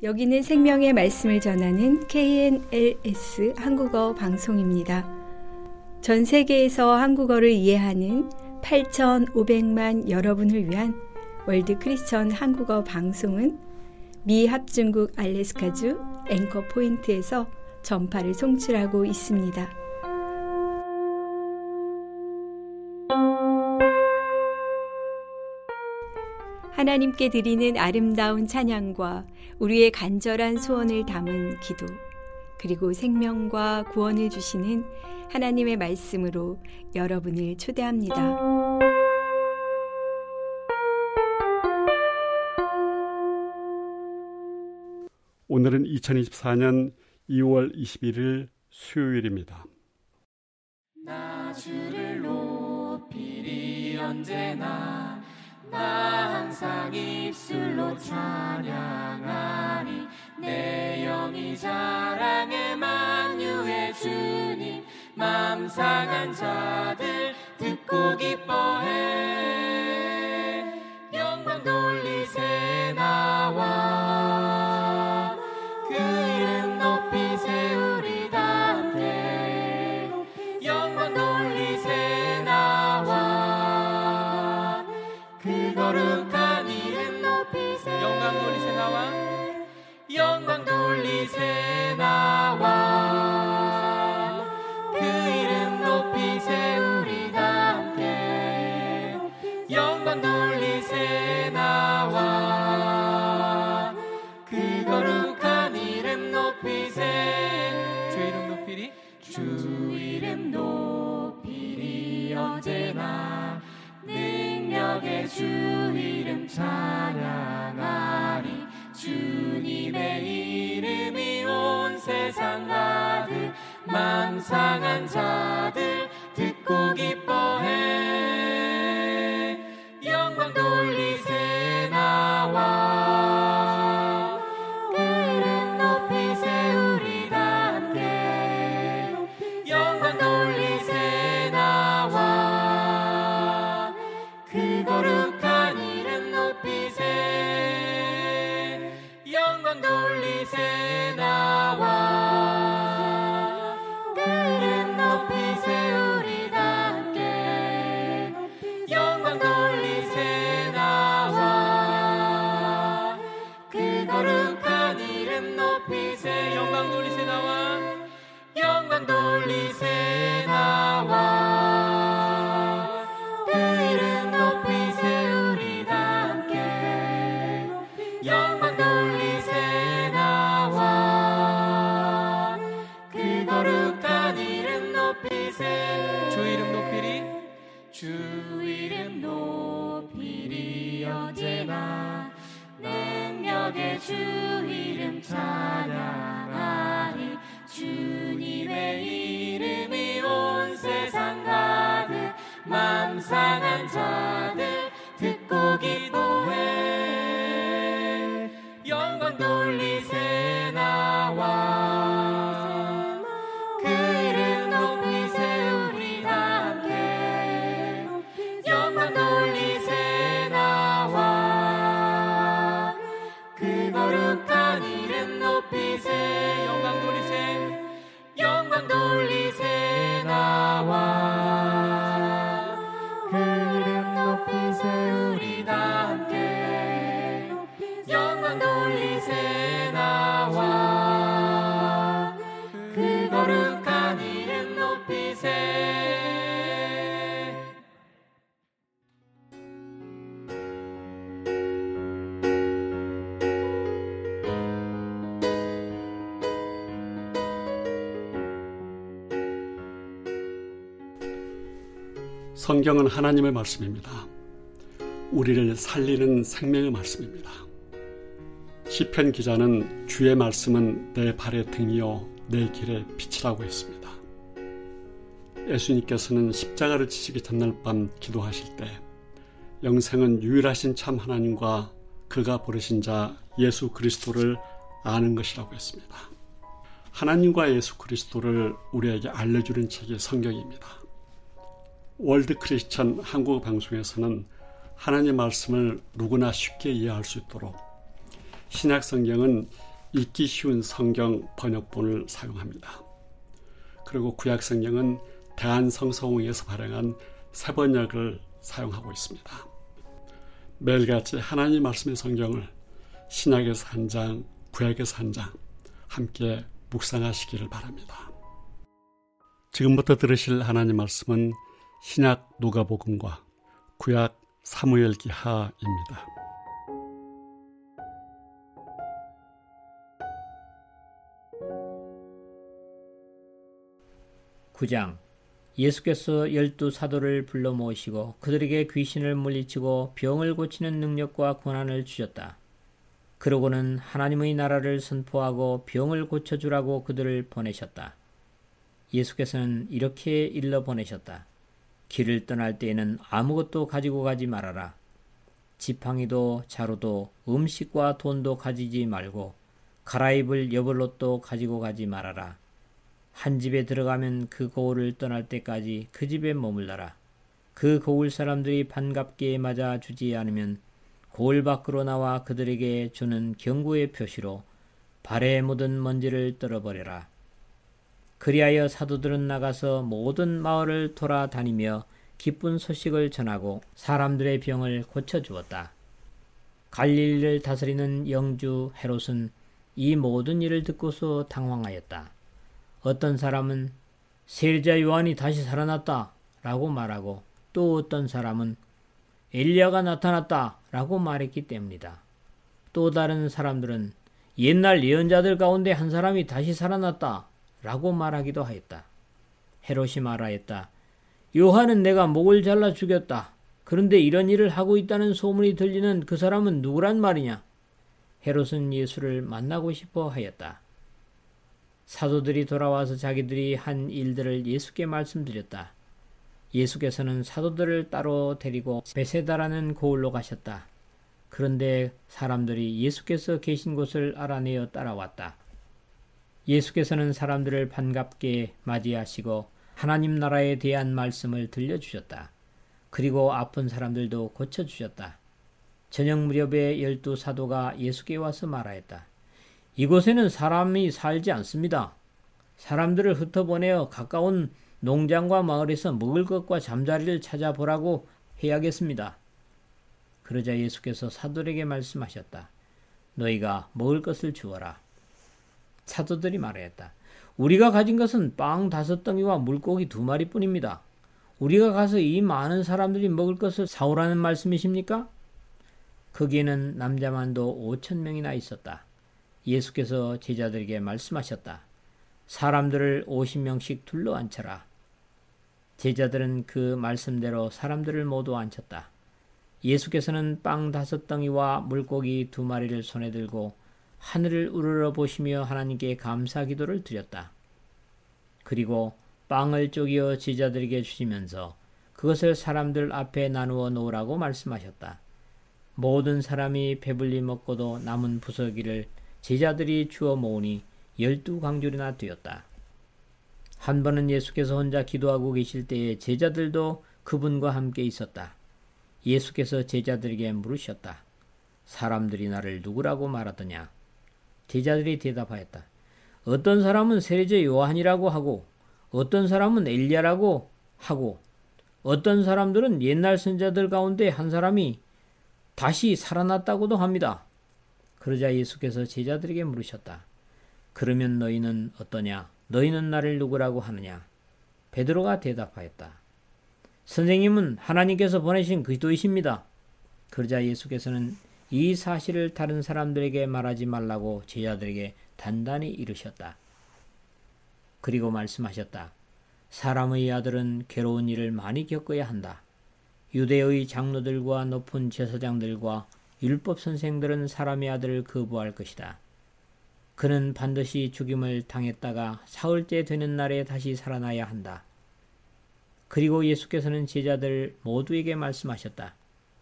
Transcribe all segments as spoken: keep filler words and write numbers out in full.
여기는 생명의 말씀을 전하는 케이엔엘에스 한국어 방송입니다. 전 세계에서 한국어를 이해하는 팔천오백만 여러분을 위한 월드 크리스천 한국어 방송은 미 합중국 알래스카주 앵커 포인트에서 전파를 송출하고 있습니다. 하나님께 드리는 아름다운 찬양과 우리의 간절한 소원을 담은 기도, 그리고 생명과 구원을 주시는 하나님의 말씀으로 여러분을 초대합니다. 오늘은 이천이십사년 이월 이십일일 수요일입니다. 나 주를 높이리 언제나 나 항상 입술로 찬양하리 내 영이 자랑해 만유의 주님 맘 상한 자들 듣고 기뻐해 영광 돌리세 나와 그 이름 높이 세우리다 함께 영광 돌리세 나와 그 거룩한 이름 높이세 영광 돌리세 나와 영광 돌리세 나와 그 이름 높이 세우리다 함께 영광 돌리세 나와 그 거룩한 이름 높이세 주 이름 높이리 주 이름 높이리 언제나 능력의 주 이름 찬양하리 주님의 이름이 온 세상 가득 맘 상한 자들 듣고 기뻐해 영광 돌리세 나와 그 이름 높이 세우리다 함께 영광 돌리세 나와 그 거룩한 이름 높이세 영광 돌리세 나와 그 이름 높이 세우리다 함께 영광 돌리세 나와 그 거룩한 이름 높이세 영광 돌리세 나와 영광 돌리세 나와 그 이름 높이 세우리다 함께 영광 돌리세 나와 그 거룩한 이름 높이세 주 이름 높이리 주 이름 높이리 언제나 능력의 주 이름 찬양하리 주님의 이름이 온 세상 가득 맘 상한 자들 듣고 기뻐해 영광 돌리세 나와 그 이름 높이 세우리다 함께 영광 돌리세 나와 그 거룩한 이름 높이세 영광 돌리세 영광 돌리세 나와 그 이름 높이 세우리다 함께 영광 돌리세 나와 그 거룩한 이름 높이세 성경은 하나님의 말씀입니다. 우리를 살리는 생명의 말씀입니다. 시편 기자는 주의 말씀은 내 발의 등이요 내 길의 빛이라고 했습니다. 예수님께서는 십자가를 지시기 전날 밤 기도하실 때 영생은 유일하신 참 하나님과 그가 부르신 자 예수 그리스도를 아는 것이라고 했습니다. 하나님과 예수 그리스도를 우리에게 알려주는 책이 성경입니다. 월드 크리스천 한국어 방송에서는 하나님의 말씀을 누구나 쉽게 이해할 수 있도록 신약 성경은 읽기 쉬운 성경 번역본을 사용합니다. 그리고 구약 성경은 대한성서공회에서 발행한 새 번역을 사용하고 있습니다. 매일같이 하나님 말씀의 성경을 신약에서 한 장, 구약에서 한 장 함께 묵상하시기를 바랍니다. 지금부터 들으실 하나님 말씀은 신약 누가복음과 구약 사무엘기하입니다. 구 장. 예수께서 열두 사도를 불러 모으시고 그들에게 귀신을 물리치고 병을 고치는 능력과 권한을 주셨다. 그러고는 하나님의 나라를 선포하고 병을 고쳐주라고 그들을 보내셨다. 예수께서는 이렇게 일러 보내셨다. 길을 떠날 때에는 아무것도 가지고 가지 말아라. 지팡이도 자루도 음식과 돈도 가지지 말고 갈아입을 여벌옷도 가지고 가지 말아라. 한 집에 들어가면 그 고을을 떠날 때까지 그 집에 머물러라. 그 고을 사람들이 반갑게 맞아주지 않으면 고을 밖으로 나와 그들에게 주는 경고의 표시로 발에 묻은 먼지를 떨어버려라. 그리하여 사도들은 나가서 모든 마을을 돌아다니며 기쁜 소식을 전하고 사람들의 병을 고쳐주었다. 갈릴리를 다스리는 영주 헤롯은 이 모든 일을 듣고서 당황하였다. 어떤 사람은 세례자 요한이 다시 살아났다 라고 말하고 또 어떤 사람은 엘리야가 나타났다 라고 말했기 때문이다. 또 다른 사람들은 옛날 예언자들 가운데 한 사람이 다시 살아났다 라고 말하기도 하였다. 헤롯이 말하였다. 요한은 내가 목을 잘라 죽였다. 그런데 이런 일을 하고 있다는 소문이 들리는 그 사람은 누구란 말이냐? 헤롯은 예수를 만나고 싶어 하였다. 사도들이 돌아와서 자기들이 한 일들을 예수께 말씀드렸다. 예수께서는 사도들을 따로 데리고 베세다라는 고을로 가셨다. 그런데 사람들이 예수께서 계신 곳을 알아내어 따라왔다. 예수께서는 사람들을 반갑게 맞이하시고 하나님 나라에 대한 말씀을 들려주셨다. 그리고 아픈 사람들도 고쳐주셨다. 저녁 무렵에 열두 사도가 예수께 와서 말하였다. 이곳에는 사람이 살지 않습니다. 사람들을 흩어보내어 가까운 농장과 마을에서 먹을 것과 잠자리를 찾아보라고 해야겠습니다. 그러자 예수께서 사도들에게 말씀하셨다. 너희가 먹을 것을 주어라. 사도들이 말하였다. 우리가 가진 것은 빵 다섯 덩이와 물고기 두 마리뿐입니다. 우리가 가서 이 많은 사람들이 먹을 것을 사오라는 말씀이십니까? 거기에는 남자만도 오천 명이나 있었다. 예수께서 제자들에게 말씀하셨다. 사람들을 오십 명씩 둘러 앉혀라. 제자들은 그 말씀대로 사람들을 모두 앉혔다. 예수께서는 빵 다섯 덩이와 물고기 두 마리를 손에 들고 하늘을 우러러 보시며 하나님께 감사 기도를 드렸다. 그리고 빵을 쪼개어 제자들에게 주시면서 그것을 사람들 앞에 나누어 놓으라고 말씀하셨다. 모든 사람이 배불리 먹고도 남은 부서기를 제자들이 주워 모으니 열두 광줄이나 되었다. 한 번은 예수께서 혼자 기도하고 계실 때에 제자들도 그분과 함께 있었다. 예수께서 제자들에게 물으셨다. 사람들이 나를 누구라고 말하더냐? 제자들이 대답하였다. 어떤 사람은 세례자 요한이라고 하고 어떤 사람은 엘리야라고 하고 어떤 사람들은 옛날 선자들 가운데 한 사람이 다시 살아났다고도 합니다. 그러자 예수께서 제자들에게 물으셨다. 그러면 너희는 어떠냐? 너희는 나를 누구라고 하느냐? 베드로가 대답하였다. 선생님은 하나님께서 보내신 그리스도이십니다. 그러자 예수께서는 이 사실을 다른 사람들에게 말하지 말라고 제자들에게 단단히 이르셨다. 그리고 말씀하셨다. 사람의 아들은 괴로운 일을 많이 겪어야 한다. 유대의 장로들과 높은 제사장들과 율법 선생들은 사람의 아들을 거부할 것이다. 그는 반드시 죽임을 당했다가 사흘째 되는 날에 다시 살아나야 한다. 그리고 예수께서는 제자들 모두에게 말씀하셨다.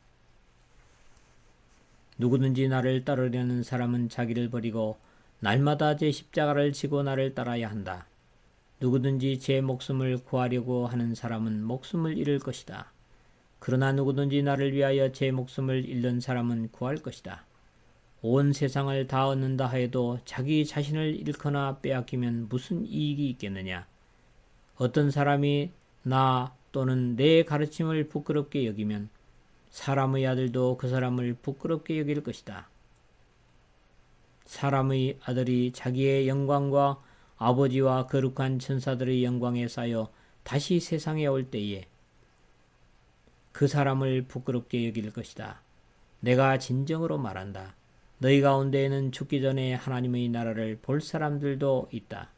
누구든지 나를 따르려는 사람은 자기를 버리고 날마다 제 십자가를 지고 나를 따라야 한다. 누구든지 제 목숨을 구하려고 하는 사람은 목숨을 잃을 것이다. 그러나 누구든지 나를 위하여 제 목숨을 잃는 사람은 구할 것이다. 온 세상을 다 얻는다 하여도 자기 자신을 잃거나 빼앗기면 무슨 이익이 있겠느냐? 어떤 사람이 나 또는 내 가르침을 부끄럽게 여기면 사람의 아들도 그 사람을 부끄럽게 여길 것이다. 사람의 아들이 자기의 영광과 아버지와 거룩한 천사들의 영광에 쌓여 다시 세상에 올 때에 그 사람을 부끄럽게 여길 것이다. 내가 진정으로 말한다. 너희 가운데에는 죽기 전에 하나님의 나라를 볼 사람들도 있다.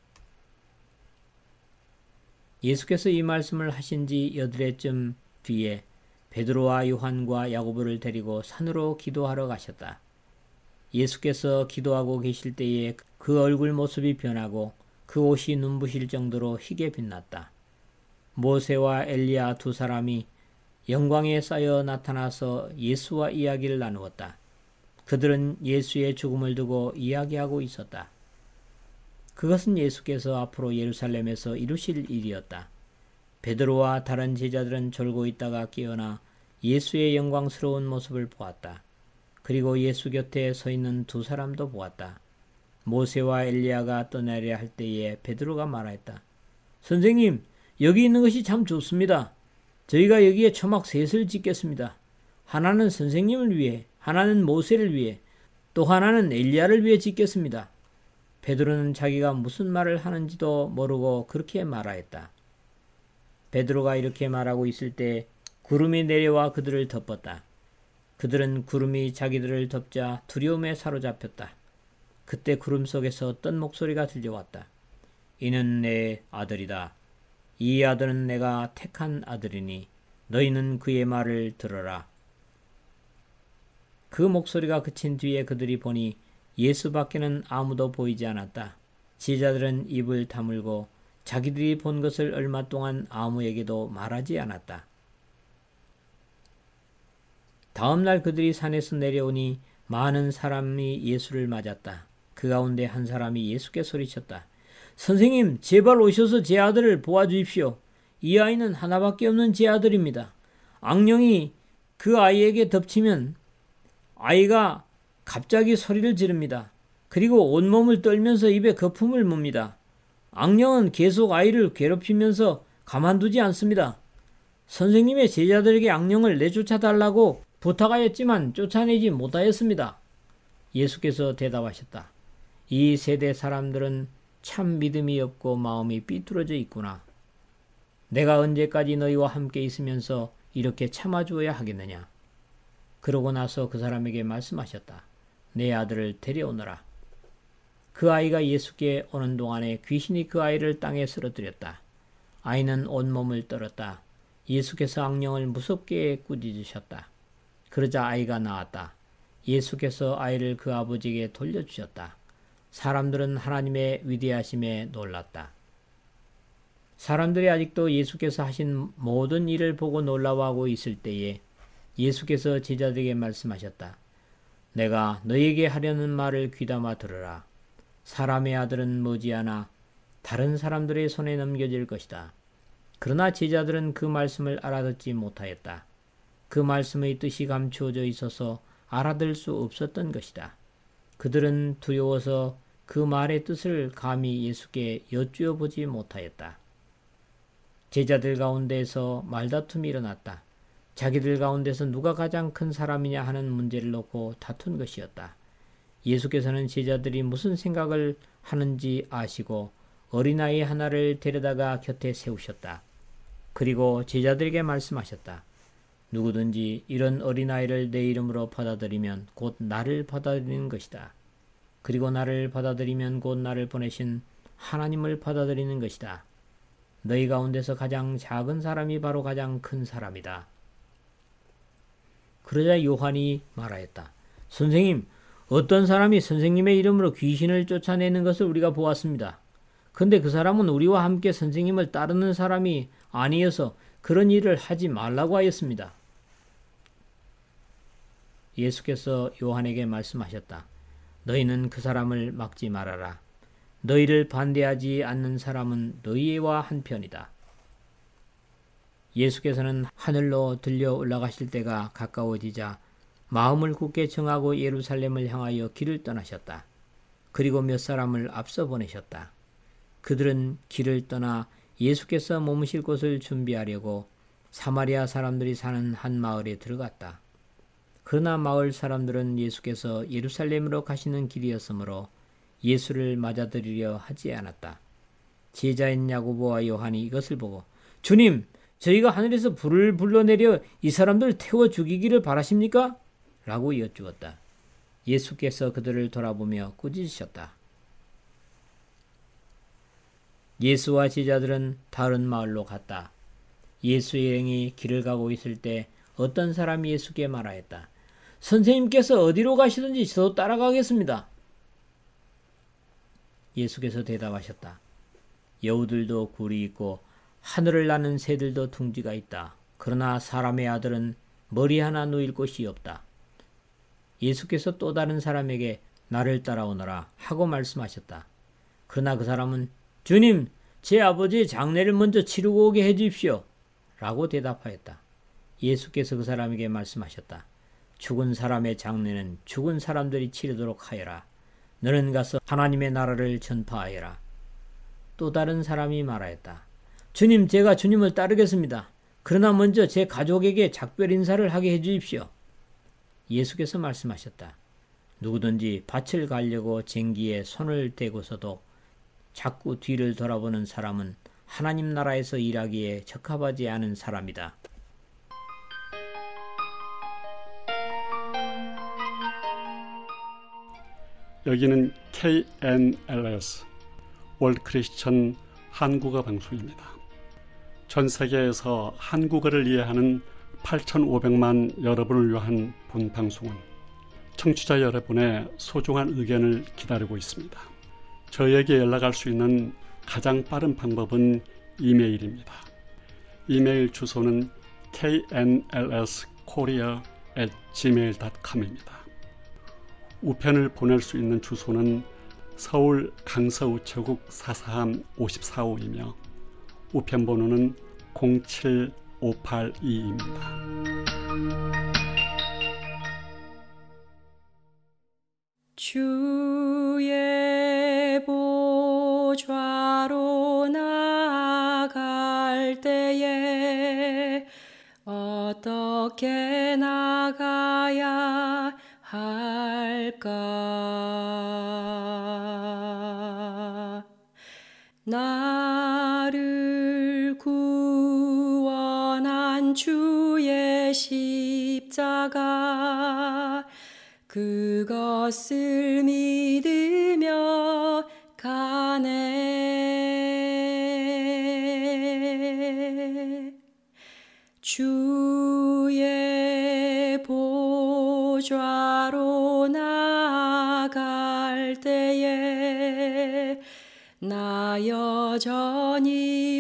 예수께서 이 말씀을 하신 지 여드레쯤 뒤에 베드로와 요한과 야고보를 데리고 산으로 기도하러 가셨다. 예수께서 기도하고 계실 때에 그 얼굴 모습이 변하고 그 옷이 눈부실 정도로 희게 빛났다. 모세와 엘리야 두 사람이 영광에 쌓여 나타나서 예수와 이야기를 나누었다. 그들은 예수의 죽음을 두고 이야기하고 있었다. 그것은 예수께서 앞으로 예루살렘에서 이루실 일이었다. 베드로와 다른 제자들은 졸고 있다가 깨어나 예수의 영광스러운 모습을 보았다. 그리고 예수 곁에 서 있는 두 사람도 보았다. 모세와 엘리야가 떠나려 할 때에 베드로가 말하였다. 선생님, 여기 있는 것이 참 좋습니다. 저희가 여기에 초막 셋을 짓겠습니다. 하나는 선생님을 위해, 하나는 모세를 위해, 또 하나는 엘리야를 위해 짓겠습니다. 베드로는 자기가 무슨 말을 하는지도 모르고 그렇게 말하였다. 베드로가 이렇게 말하고 있을 때 구름이 내려와 그들을 덮었다. 그들은 구름이 자기들을 덮자 두려움에 사로잡혔다. 그때 구름 속에서 어떤 목소리가 들려왔다. 이는 내 아들이다. 이 아들은 내가 택한 아들이니 너희는 그의 말을 들어라. 그 목소리가 그친 뒤에 그들이 보니 예수밖에는 아무도 보이지 않았다. 제자들은 입을 다물고 자기들이 본 것을 얼마 동안 아무에게도 말하지 않았다. 다음 날 그들이 산에서 내려오니 많은 사람이 예수를 맞았다. 그 가운데 한 사람이 예수께 소리쳤다. 선생님, 제발 오셔서 제 아들을 보아주십시오. 이 아이는 하나밖에 없는 제 아들입니다. 악령이 그 아이에게 덮치면 아이가 갑자기 소리를 지릅니다. 그리고 온몸을 떨면서 입에 거품을 뭅니다. 악령은 계속 아이를 괴롭히면서 가만두지 않습니다. 선생님의 제자들에게 악령을 내쫓아달라고 부탁하였지만 쫓아내지 못하였습니다. 예수께서 대답하셨다. 이 세대 사람들은 참 믿음이 없고 마음이 삐뚤어져 있구나. 내가 언제까지 너희와 함께 있으면서 이렇게 참아주어야 하겠느냐. 그러고 나서 그 사람에게 말씀하셨다. 내 아들을 데려오너라. 그 아이가 예수께 오는 동안에 귀신이 그 아이를 땅에 쓰러뜨렸다. 아이는 온몸을 떨었다. 예수께서 악령을 무섭게 꾸짖으셨다. 그러자 아이가 나았다. 예수께서 아이를 그 아버지에게 돌려주셨다. 사람들은 하나님의 위대하심에 놀랐다. 사람들이 아직도 예수께서 하신 모든 일을 보고 놀라워하고 있을 때에 예수께서 제자들에게 말씀하셨다. 내가 너희에게 하려는 말을 귀담아 들으라. 사람의 아들은 머지않아 다른 사람들의 손에 넘겨질 것이다. 그러나 제자들은 그 말씀을 알아듣지 못하였다. 그 말씀의 뜻이 감추어져 있어서 알아들 수 없었던 것이다. 그들은 두려워서 그 말의 뜻을 감히 예수께 여쭈어 보지 못하였다. 제자들 가운데서 말다툼이 일어났다. 자기들 가운데서 누가 가장 큰 사람이냐 하는 문제를 놓고 다툰 것이었다. 예수께서는 제자들이 무슨 생각을 하는지 아시고 어린아이 하나를 데려다가 곁에 세우셨다. 그리고 제자들에게 말씀하셨다. 누구든지 이런 어린아이를 내 이름으로 받아들이면 곧 나를 받아들이는 것이다. 그리고 나를 받아들이면 곧 나를 보내신 하나님을 받아들이는 것이다. 너희 가운데서 가장 작은 사람이 바로 가장 큰 사람이다. 그러자 요한이 말하였다. 선생님, 어떤 사람이 선생님의 이름으로 귀신을 쫓아내는 것을 우리가 보았습니다. 근데 그 사람은 우리와 함께 선생님을 따르는 사람이 아니어서 그런 일을 하지 말라고 하였습니다. 예수께서 요한에게 말씀하셨다. 너희는 그 사람을 막지 말아라. 너희를 반대하지 않는 사람은 너희와 한편이다. 예수께서는 하늘로 들려 올라가실 때가 가까워지자 마음을 굳게 정하고 예루살렘을 향하여 길을 떠나셨다. 그리고 몇 사람을 앞서 보내셨다. 그들은 길을 떠나 예수께서 머무실 곳을 준비하려고 사마리아 사람들이 사는 한 마을에 들어갔다. 그러나 마을 사람들은 예수께서 예루살렘으로 가시는 길이었으므로 예수를 맞아들이려 하지 않았다. 제자인 야고보와 요한이 이것을 보고 주님, 저희가 하늘에서 불을 불러내려 이 사람들 태워 죽이기를 바라십니까? 라고 여쭈었다. 예수께서 그들을 돌아보며 꾸짖으셨다. 예수와 제자들은 다른 마을로 갔다. 예수의 일행이 길을 가고 있을 때 어떤 사람이 예수께 말하였다. 선생님께서 어디로 가시든지 저도 따라가겠습니다. 예수께서 대답하셨다. 여우들도 굴이 있고 하늘을 나는 새들도 둥지가 있다. 그러나 사람의 아들은 머리 하나 누일 곳이 없다. 예수께서 또 다른 사람에게 나를 따라오너라 하고 말씀하셨다. 그러나 그 사람은 주님, 제 아버지의 장례를 먼저 치르고 오게 해주십시오. 라고 대답하였다. 예수께서 그 사람에게 말씀하셨다. 죽은 사람의 장례는 죽은 사람들이 치르도록 하여라. 너는 가서 하나님의 나라를 전파하여라. 또 다른 사람이 말하였다. 주님, 제가 주님을 따르겠습니다. 그러나 먼저 제 가족에게 작별 인사를 하게 해주십시오. 예수께서 말씀하셨다. 누구든지 밭을 가려고 쟁기에 손을 대고서도 자꾸 뒤를 돌아보는 사람은 하나님 나라에서 일하기에 적합하지 않은 사람이다. 여기는 케이엔엘에스 월드 크리스천 한국어 방송입니다. 전 세계에서 한국어를 이해하는 팔천오백만 여러분을 위한 본 방송은 청취자 여러분의 소중한 의견을 기다리고 있습니다. 저에게 연락할 수 있는 가장 빠른 방법은 이메일입니다. 이메일 주소는 케이엔엘에스 코리아 앳 지메일 닷컴입니다. 우편을 보낼 수 있는 주소는 서울 강서우체국 사사함 오십사호이며 우편 번호는 공칠오팔이입니다. 주의 보좌로 나아갈 때에 어떻게 나가야 할까? 나를 구원한 주의 십자가 그것을 믿으며 가네. 주의 보좌로 나아갈 때에 나 여전히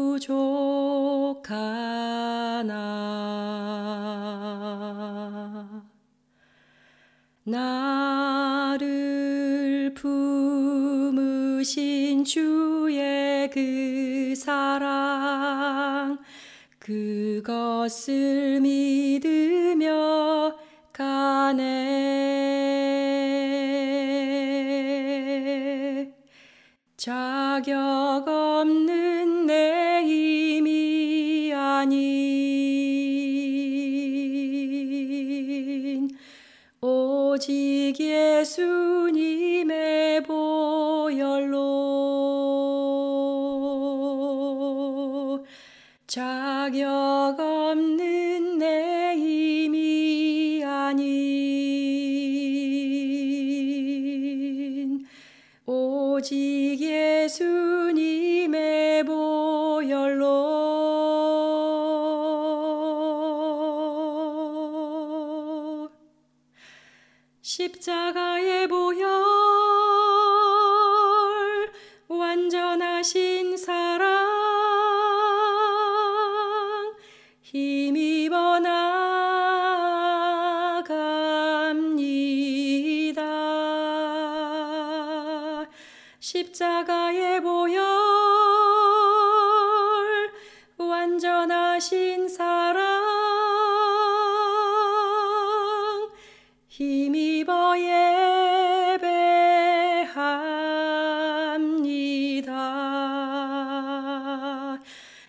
부족하나. 나를 품으신 주의 그 사랑 그것을 믿으며 가네. 자격 없는 내 힘이 아닌 오직 예수님의 보혈로 자격 없는 내 힘이 아닌 오직 예수님의 보혈로 십자가의 보혈 완전하신 사랑 힘입어 나갑니다. 십자가의 보혈 완전하신 사랑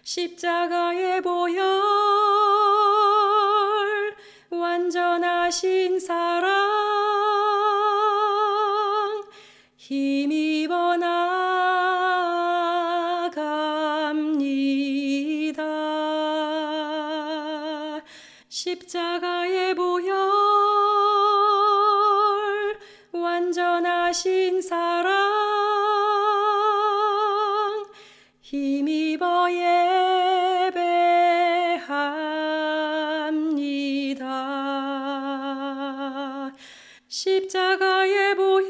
십자가의 보혈 완전하신 사랑 힘입어 나갑니다. 십자가의 보혈 완전하신 사랑 힘입어 예배합니다. 십자가의 보혈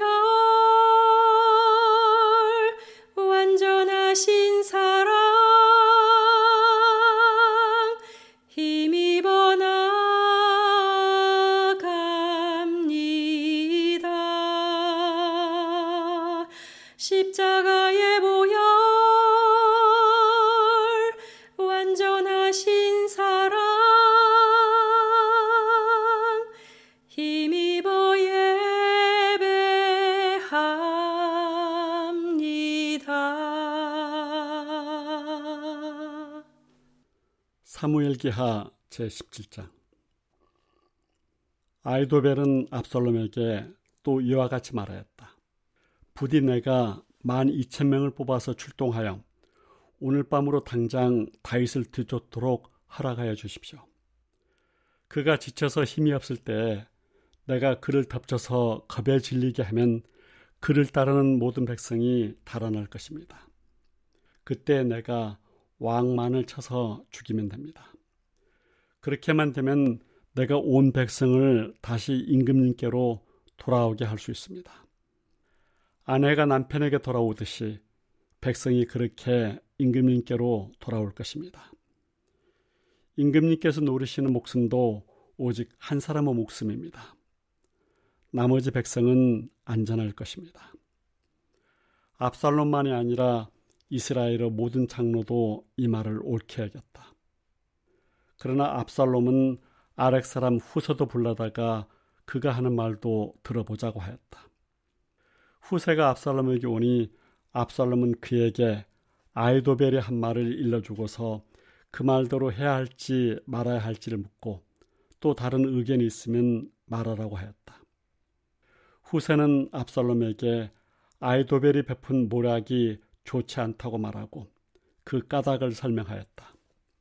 완전하신 사랑 힘입어 나갑니다. 십자가의 보혈 완전하신 사랑 힘입어 예배합니다. 사무엘기하 제십칠 장. 아이도벨은 압살롬에게 또 이와 같이 말하였다. 부디 내가 만 이천 명을 뽑아서 출동하여 오늘 밤으로 당장 다윗을 뒤쫓도록 허락하여 주십시오. 그가 지쳐서 힘이 없을 때 내가 그를 덮쳐서 겁에 질리게 하면 그를 따르는 모든 백성이 달아날 것입니다. 그때 내가 왕만을 쳐서 죽이면 됩니다. 그렇게만 되면 내가 온 백성을 다시 임금님께로 돌아오게 할 수 있습니다. 아내가 남편에게 돌아오듯이 백성이 그렇게 임금님께로 돌아올 것입니다. 임금님께서 노리시는 목숨도 오직 한 사람의 목숨입니다. 나머지 백성은 안전할 것입니다. 압살롬만이 아니라 이스라엘의 모든 장로도 이 말을 옳게 여겼다. 그러나 압살롬은 아렉 사람 후세도 불러다가 그가 하는 말도 들어보자고 하였다. 후세가 압살롬에게 오니 압살롬은 그에게 아이도벨이 한 말을 일러주고서 그 말대로 해야 할지 말아야 할지를 묻고 또 다른 의견이 있으면 말하라고 하였다. 후세는 압살롬에게 아이도벨이 베푼 모략이 좋지 않다고 말하고 그 까닭을 설명하였다.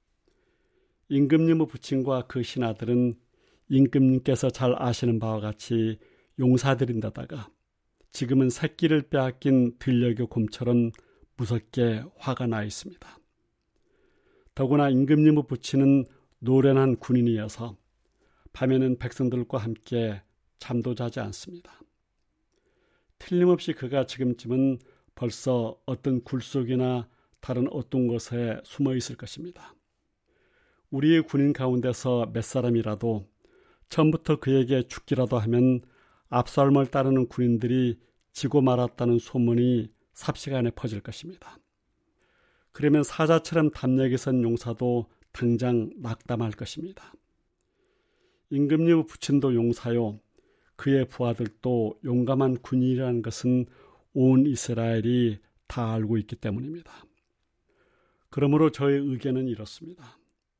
임금님의 부친과 그 신하들은 임금님께서 잘 아시는 바와 같이 용사들인데다가 지금은 새끼를 빼앗긴 들녘의 곰처럼 무섭게 화가 나 있습니다. 더구나 임금님의 부친은 노련한 군인이어서 밤에는 백성들과 함께 잠도 자지 않습니다. 틀림없이 그가 지금쯤은 벌써 어떤 굴속이나 다른 어떤 곳에 숨어 있을 것입니다. 우리의 군인 가운데서 몇 사람이라도 처음부터 그에게 죽기라도 하면 압살롬을 따르는 군인들이 지고 말았다는 소문이 삽시간에 퍼질 것입니다. 그러면 사자처럼 담력이 선 용사도 당장 낙담할 것입니다. 임금님의 부친도 용사요, 그의 부하들도 용감한 군인이라는 것은 온 이스라엘이 다 알고 있기 때문입니다. 그러므로 저의 의견은 이렇습니다.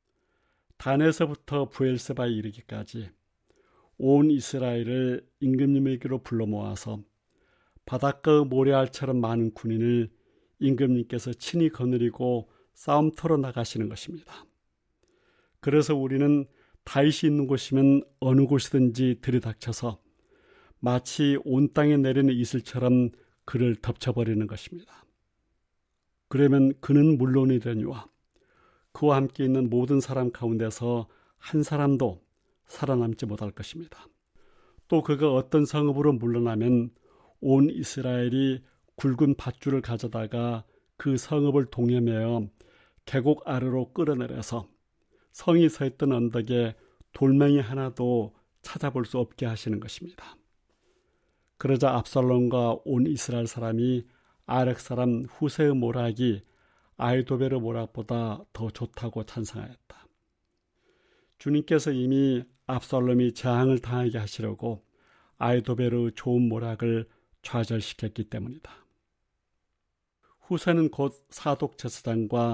단에서부터 부엘세바에 이르기까지 온 이스라엘을 임금님에게로 불러 모아서 바닷가의 모래알처럼 많은 군인을 임금님께서 친히 거느리고 싸움터로 나가시는 것입니다. 그래서 우리는 다윗이 있는 곳이면 어느 곳이든지 들이닥쳐서 마치 온 땅에 내리는 이슬처럼 그를 덮쳐버리는 것입니다. 그러면 그는 물론이려니와 그와 함께 있는 모든 사람 가운데서 한 사람도 살아남지 못할 것입니다. 또 그가 어떤 성읍으로 물러나면 온 이스라엘이 굵은 밧줄을 가져다가 그 성읍을 동여매어 계곡 아래로 끌어내려서 성이 서 있던 언덕에 돌멩이 하나도 찾아볼 수 없게 하시는 것입니다. 그러자 압살롬과 온 이스라엘 사람이 아렉 사람 후세의 모략이 아이도벨의 모략보다 더 좋다고 찬성하였다. 주님께서 이미 압살롬이 재앙을 당하게 하시려고 아이도벨의 좋은 모략을 좌절시켰기 때문이다. 후세는 곧 사독 제사장과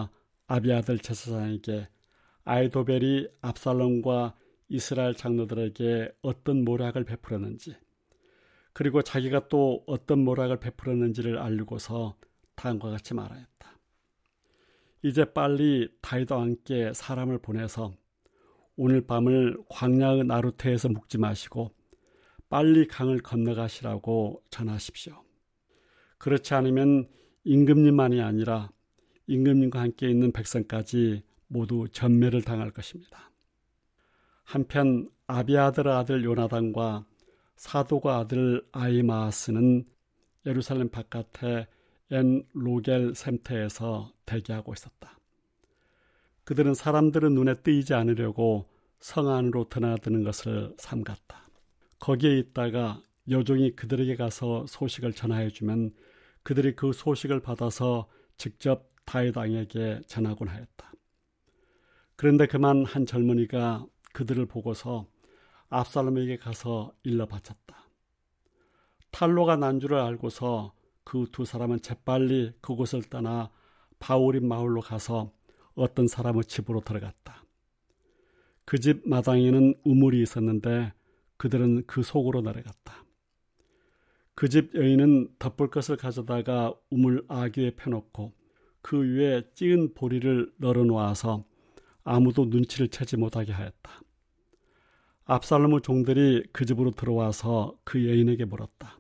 아비아들 제사장에게 아이도벨이 압살롬과 이스라엘 장로들에게 어떤 모략을 베풀었는지, 그리고 자기가 또 어떤 모략을 베풀었는지를 알리고서 다음과 같이 말하였다. 이제 빨리 다윗과 함께 사람을 보내서 오늘 밤을 광야의 나루테에서 묵지 마시고 빨리 강을 건너가시라고 전하십시오. 그렇지 않으면 임금님만이 아니라 임금님과 함께 있는 백성까지 모두 전멸을 당할 것입니다. 한편 아비아들의 아들 요나단과 사도가 아들 아히마아스는 예루살렘 바깥에 엔 로겔 샘터에서 대기하고 있었다. 그들은 사람들의 눈에 띄지 않으려고 성 안으로 드나드는 것을 삼갔다. 거기에 있다가 여종이 그들에게 가서 소식을 전하여주면 그들이 그 소식을 받아서 직접 다윗 왕에게 전하곤 하였다. 그런데 그만 한 젊은이가 그들을 보고서 압살롬에게 가서 일러 바쳤다. 탈로가 난 줄을 알고서 그 두 사람은 재빨리 그곳을 떠나 바울임 마을로 가서 어떤 사람의 집으로 들어갔다. 그 집 마당에는 우물이 있었는데 그들은 그 속으로 내려갔다. 그 집 여인은 덮을 것을 가져다가 우물 아귀에 펴놓고 그 위에 찌은 보리를 널어놓아서 아무도 눈치를 채지 못하게 하였다. 압살롬의 종들이 그 집으로 들어와서 그 여인에게 물었다.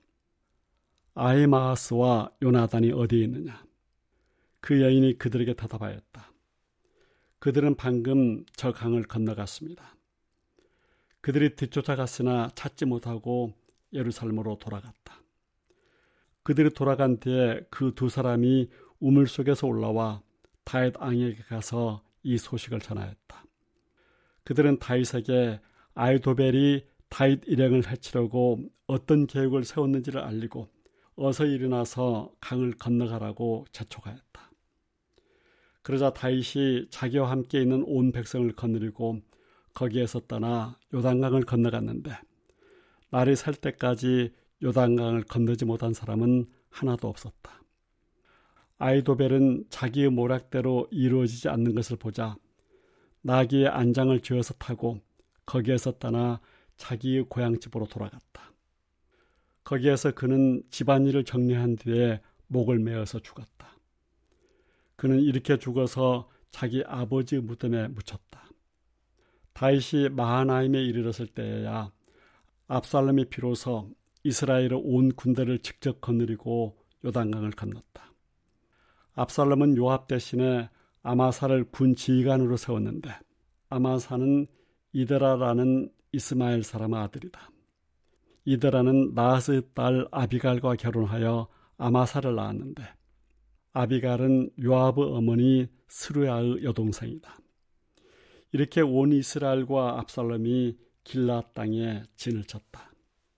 아히마아스와 요나단이 어디에 있느냐? 그 여인이 그들에게 대답하였다. 그들은 방금 저 강을 건너갔습니다. 그들이 뒤쫓아갔으나 찾지 못하고 예루살렘으로 돌아갔다. 그들이 돌아간 뒤에 그 두 사람이 우물 속에서 올라와 다윗 왕에게 가서 이 소식을 전하였다. 그들은 다윗에게 아이도벨이 다윗 일행을 해치려고 어떤 계획을 세웠는지를 알리고 어서 일어나서 강을 건너가라고 재촉하였다. 그러자 다윗이 자기와 함께 있는 온 백성을 거느리고 거기에서 떠나 요단강을 건너갔는데 날이 살 때까지 요단강을 건너지 못한 사람은 하나도 없었다. 아이도벨은 자기의 모략대로 이루어지지 않는 것을 보자 나귀의 안장을 쥐어서 타고 거기에서 떠나 자기의 고향집으로 돌아갔다. 거기에서 그는 집안일을 정리한 뒤에 목을 메어서 죽었다. 그는 이렇게 죽어서 자기 아버지의 무덤에 묻혔다. 다윗이 마하나임에 이르렀을 때에야 압살롬이 비로소 이스라엘의 온 군대를 직접 거느리고 요단강을 건넜다. 압살롬은 요압 대신에 아마사를 군 지휘관으로 세웠는데 아마사는 이드라라는 이스마엘 사람의 아들이다. 이드라는 나하스의 딸 아비갈과 결혼하여 아마사를 낳았는데 아비갈은 요압의 어머니 스루야의 여동생이다. 이렇게 온 이스라엘과 압살롬이 길앗 땅에 진을 쳤다.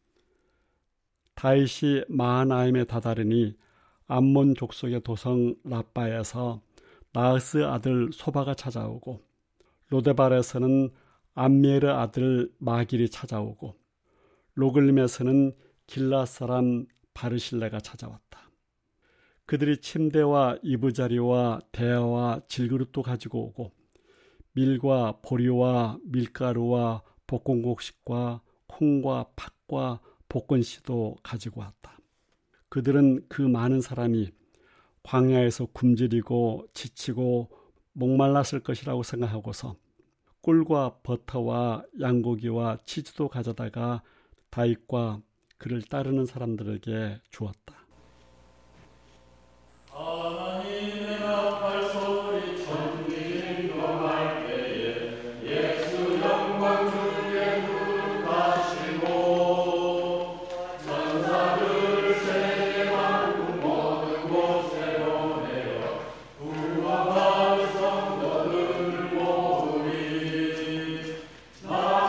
다윗이 마하나임에 다다르니 암몬 족속의 도성 라빠에서 나하스 아들 소바가 찾아오고 로데발에서는 암미엘의 아들 마길이 찾아오고 로글림에서는 길앗 사람 바르실레가 찾아왔다. 그들이 침대와 이부자리와 대야와 질그릇도 가지고 오고 밀과 보리와 밀가루와 볶음곡식과 콩과 팥과 볶은씨도 가지고 왔다. 그들은 그 많은 사람이 광야에서 굶주리고 지치고 목말랐을 것이라고 생각하고서 꿀과 버터와 양고기와 치즈도 가져다가 다윗과 그를 따르는 사람들에게 주었다.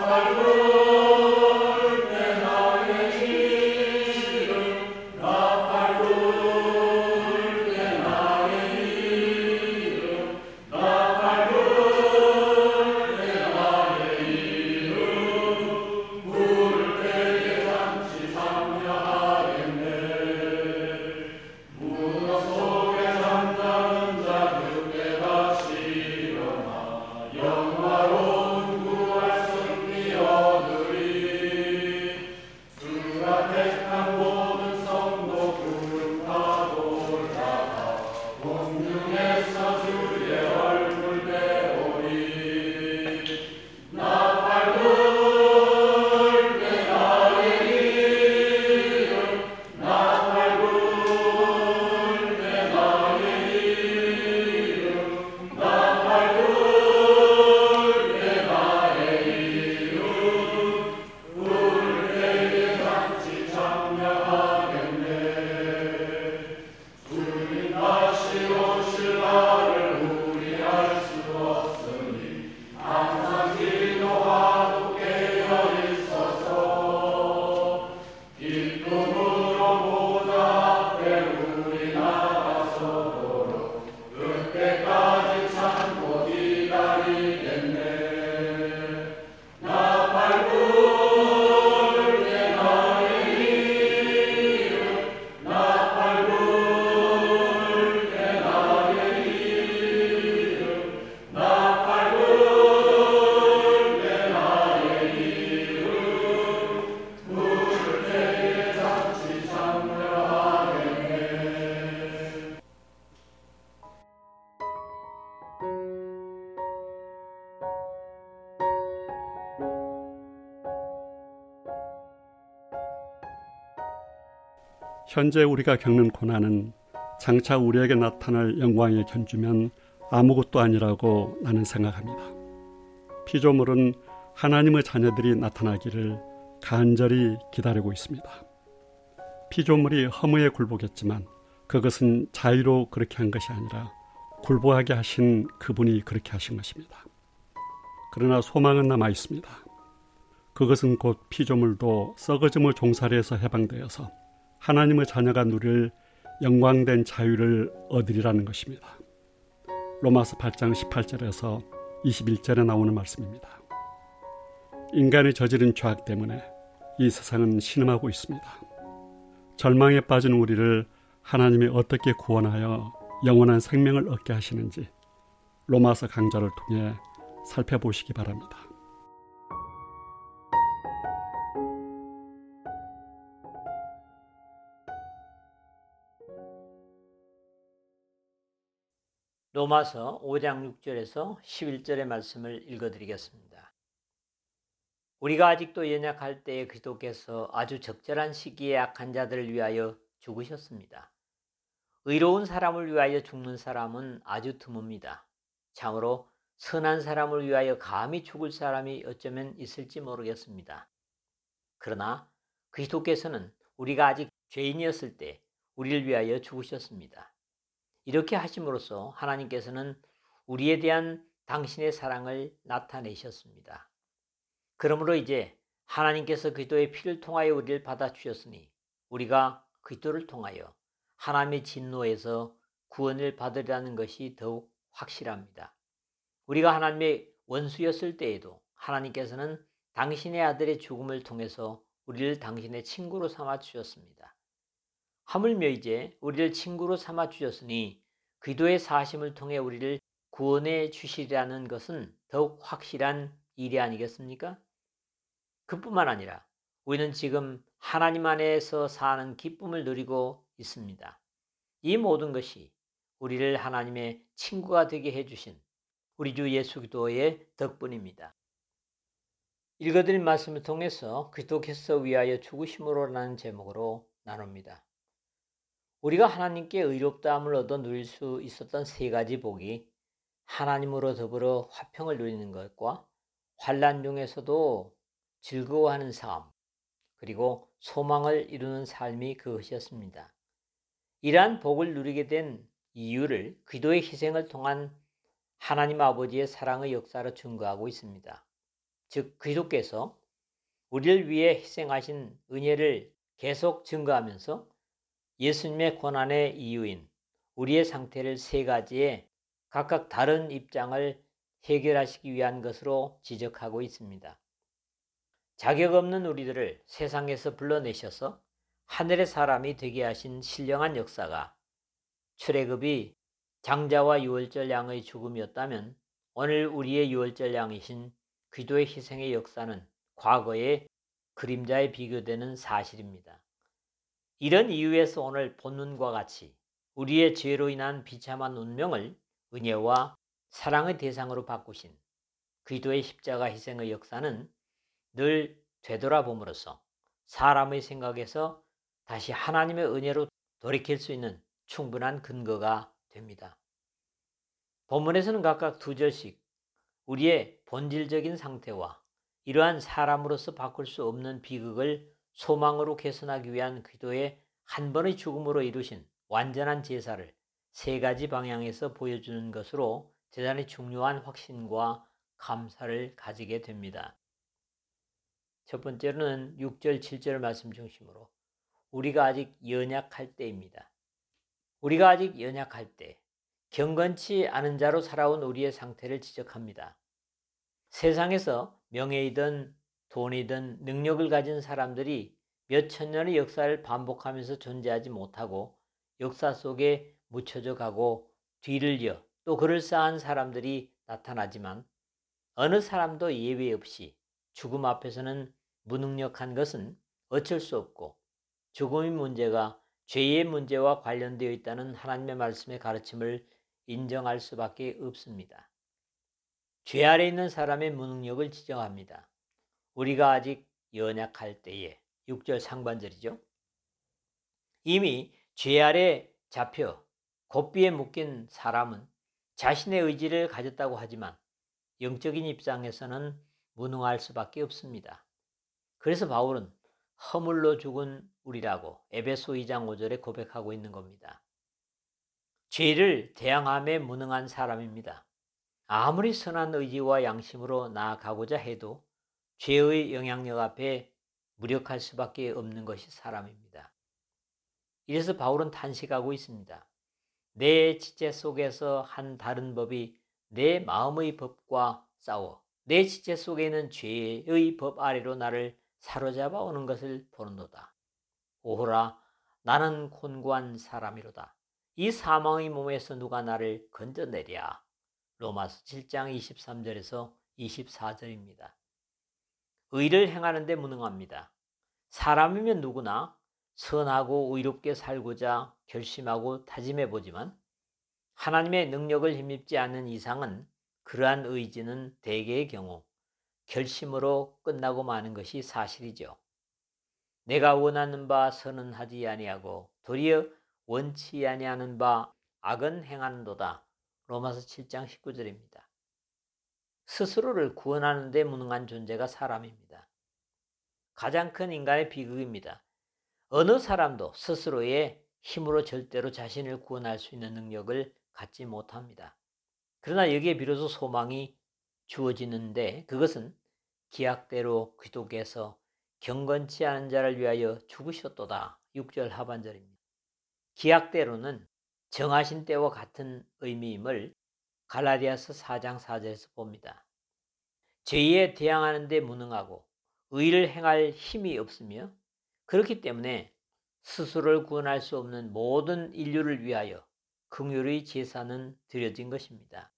나 현재 우리가 겪는 고난은 장차 우리에게 나타날 영광에 견주면 아무것도 아니라고 나는 생각합니다. 피조물은 하나님의 자녀들이 나타나기를 간절히 기다리고 있습니다. 피조물이 허무에 굴복했지만 그것은 자유로 그렇게 한 것이 아니라 굴복하게 하신 그분이 그렇게 하신 것입니다. 그러나 소망은 남아 있습니다. 그것은 곧 피조물도 썩어짐의 종살이에서 해방되어서 하나님의 자녀가 누릴 영광된 자유를 얻으리라는 것입니다. 로마서 팔 장 십팔 절에서 이십일 절에 나오는 말씀입니다. 인간이 저지른 죄악 때문에 이 세상은 신음하고 있습니다. 절망에 빠진 우리를 하나님이 어떻게 구원하여 영원한 생명을 얻게 하시는지 로마서 강좌를 통해 살펴보시기 바랍니다. 로마서 오 장 육 절에서 십일 절의 말씀을 읽어드리겠습니다. 우리가 아직도 연약할 때에 그리스도께서 아주 적절한 시기에 악한 자들을 위하여 죽으셨습니다. 의로운 사람을 위하여 죽는 사람은 아주 드뭅니다. 참으로 선한 사람을 위하여 감히 죽을 사람이 어쩌면 있을지 모르겠습니다. 그러나 그리스도께서는 우리가 아직 죄인이었을 때 우리를 위하여 죽으셨습니다. 이렇게 하심으로써 하나님께서는 우리에 대한 당신의 사랑을 나타내셨습니다. 그러므로 이제 하나님께서 그리스도의 피를 통하여 우리를 받아주셨으니 우리가 그리스도를 통하여 하나님의 진노에서 구원을 받으리라는 것이 더욱 확실합니다. 우리가 하나님의 원수였을 때에도 하나님께서는 당신의 아들의 죽음을 통해서 우리를 당신의 친구로 삼아 주셨습니다. 하물며 이제 우리를 친구로 삼아 주셨으니 그리스도의 사하심을 통해 우리를 구원해 주시리라는 것은 더욱 확실한 일이 아니겠습니까? 그뿐만 아니라 우리는 지금 하나님 안에서 사는 기쁨을 누리고 있습니다. 이 모든 것이 우리를 하나님의 친구가 되게 해주신 우리 주 예수 그리스도의 덕분입니다. 읽어드린 말씀을 통해서 그리스도께서 위하여 죽으심으로라는 제목으로 나눕니다. 우리가 하나님께 의롭다함을 얻어 누릴 수 있었던 세 가지 복이 하나님으로 더불어 화평을 누리는 것과 환난 중에서도 즐거워하는 삶, 그리고 소망을 이루는 삶이 그것이었습니다. 이러한 복을 누리게 된 이유를 그리스도의 희생을 통한 하나님 아버지의 사랑의 역사로 증거하고 있습니다. 즉 그리스도께서 우리를 위해 희생하신 은혜를 계속 증거하면서 예수님의 고난의 이유인 우리의 상태를 세 가지의 각각 다른 입장을 해결하시기 위한 것으로 지적하고 있습니다. 자격 없는 우리들을 세상에서 불러내셔서 하늘의 사람이 되게 하신 신령한 역사가 출애굽이 장자와 유월절 양의 죽음이었다면 오늘 우리의 유월절 양이신 그리스도의 희생의 역사는 과거의 그림자에 비교되는 사실입니다. 이런 이유에서 오늘 본문과 같이 우리의 죄로 인한 비참한 운명을 은혜와 사랑의 대상으로 바꾸신 그리스도의 십자가 희생의 역사는 늘 되돌아봄으로써 사람의 생각에서 다시 하나님의 은혜로 돌이킬 수 있는 충분한 근거가 됩니다. 본문에서는 각각 두 절씩 우리의 본질적인 상태와 이러한 사람으로서 바꿀 수 없는 비극을 소망으로 개선하기 위한 그리스도의 한 번의 죽음으로 이루신 완전한 제사를 세 가지 방향에서 보여주는 것으로 대단히 중요한 확신과 감사를 가지게 됩니다. 첫 번째로는 육 절, 칠 절 말씀 중심으로 우리가 아직 연약할 때입니다. 우리가 아직 연약할 때 경건치 않은 자로 살아온 우리의 상태를 지적합니다. 세상에서 명예이든 돈이든 능력을 가진 사람들이 몇천 년의 역사를 반복하면서 존재하지 못하고 역사 속에 묻혀져 가고 뒤를 이어 또 그럴싸한 사람들이 나타나지만 어느 사람도 예외 없이 죽음 앞에서는 무능력한 것은 어쩔 수 없고 죽음의 문제가 죄의 문제와 관련되어 있다는 하나님의 말씀의 가르침을 인정할 수밖에 없습니다. 죄 아래 있는 사람의 무능력을 지적합니다. 우리가 아직 연약할 때에 육 절 상반절이죠. 이미 죄 아래 잡혀 고삐에 묶인 사람은 자신의 의지를 가졌다고 하지만 영적인 입장에서는 무능할 수밖에 없습니다. 그래서 바울은 허물로 죽은 우리라고 에베소 이 장 오 절에 고백하고 있는 겁니다. 죄를 대항함에 무능한 사람입니다. 아무리 선한 의지와 양심으로 나아가고자 해도 죄의 영향력 앞에 무력할 수밖에 없는 것이 사람입니다. 이래서 바울은 탄식하고 있습니다. 내 지체 속에서 한 다른 법이 내 마음의 법과 싸워 내 지체 속에 있는 죄의 법 아래로 나를 사로잡아 오는 것을 보는도다. 오호라, 나는 곤고한 사람이로다. 이 사망의 몸에서 누가 나를 건져내랴. 로마서 칠 장 이십삼 절에서 이십사 절입니다. 의를 행하는 데 무능합니다. 사람이면 누구나 선하고 의롭게 살고자 결심하고 다짐해보지만 하나님의 능력을 힘입지 않는 이상은 그러한 의지는 대개의 경우 결심으로 끝나고 마는 것이 사실이죠. 내가 원하는 바 선은 하지 아니하고 도리어 원치 아니하는 바 악은 행하는도다. 로마서 칠 장 십구 절입니다. 스스로를 구원하는 데 무능한 존재가 사람입니다. 가장 큰 인간의 비극입니다. 어느 사람도 스스로의 힘으로 절대로 자신을 구원할 수 있는 능력을 갖지 못합니다. 그러나 여기에 비로소 소망이 주어지는데 그것은 기약대로 그리스도께서 경건치 않은 자를 위하여 죽으셨도다. 육 절 하반절입니다. 기약대로는 정하신 때와 같은 의미임을 갈라디아서 사 장 사 절에서 봅니다. 죄에 대항하는 데 무능하고 의를 행할 힘이 없으며 그렇기 때문에 스스로를 구원할 수 없는 모든 인류를 위하여 긍휼의 제사는 드려진 것입니다.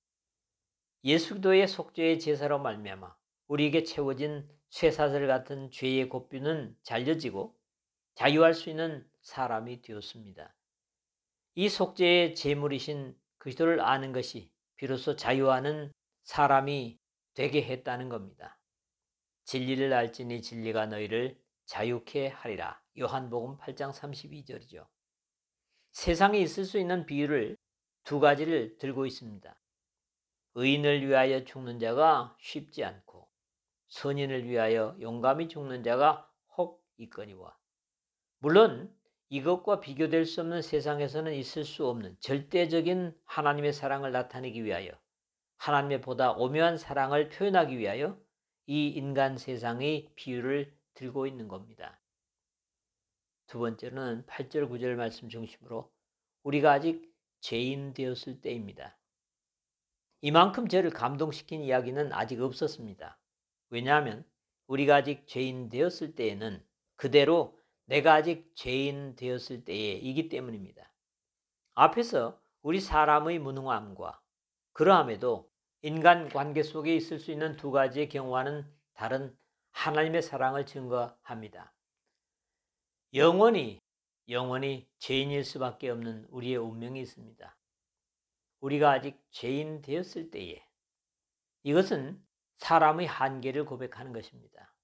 예수 그리스도의 속죄의 제사로 말미암아 우리에게 채워진 쇠사슬 같은 죄의 고삐는 잘려지고 자유할 수 있는 사람이 되었습니다. 이 속죄의 제물이신 그리스도를 아는 것이 비로소 자유하는 사람이 되게 했다는 겁니다. 진리를 알지니 진리가 너희를 자유케 하리라. 요한복음 팔 장 삼십이 절이죠. 세상에 있을 수 있는 비유를 두 가지를 들고 있습니다. 의인을 위하여 죽는 자가 쉽지 않고 선인을 위하여 용감히 죽는 자가 혹 있거니와. 물론 이것과 비교될 수 없는 세상에서는 있을 수 없는 절대적인 하나님의 사랑을 나타내기 위하여 하나님의 보다 오묘한 사랑을 표현하기 위하여 이 인간 세상의 비유를 들고 있는 겁니다. 두 번째로는 팔 절 구 절 말씀 중심으로 우리가 아직 죄인 되었을 때입니다. 이만큼 저를 감동시킨 이야기는 아직 없었습니다. 왜냐하면 우리가 아직 죄인 되었을 때에는 그대로 내가 아직 죄인 되었을 때이기 때문입니다. 앞에서 우리 사람의 무능함과 그러함에도 인간 관계 속에 있을 수 있는 두 가지의 경우와는 다른 하나님의 사랑을 증거합니다. 영원히 영원히 죄인일 수밖에 없는 우리의 운명이 있습니다. 우리가 아직 죄인 되었을 때에 이것은 사람의 한계를 고백하는 것입니다.